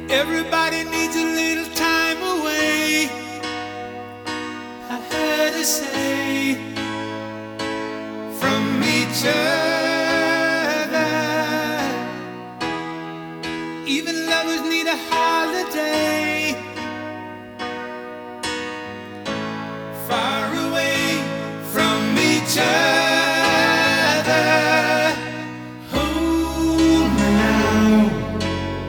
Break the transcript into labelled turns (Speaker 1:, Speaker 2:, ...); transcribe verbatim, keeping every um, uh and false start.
Speaker 1: Everybody needs a little time away. I heard her say from each other. Even lovers need a holiday.